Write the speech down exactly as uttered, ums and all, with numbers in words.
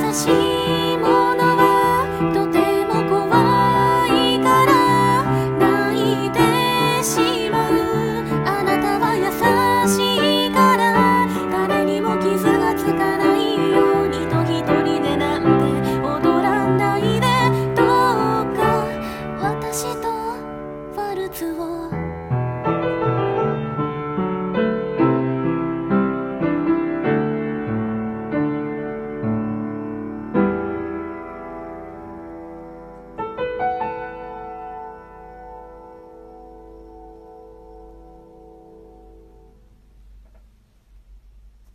新しいものはとても怖いから泣いてしまう。あなたは優しいから誰にも傷がつかないようにと一人でなんて踊らないで。どうか私とワルツを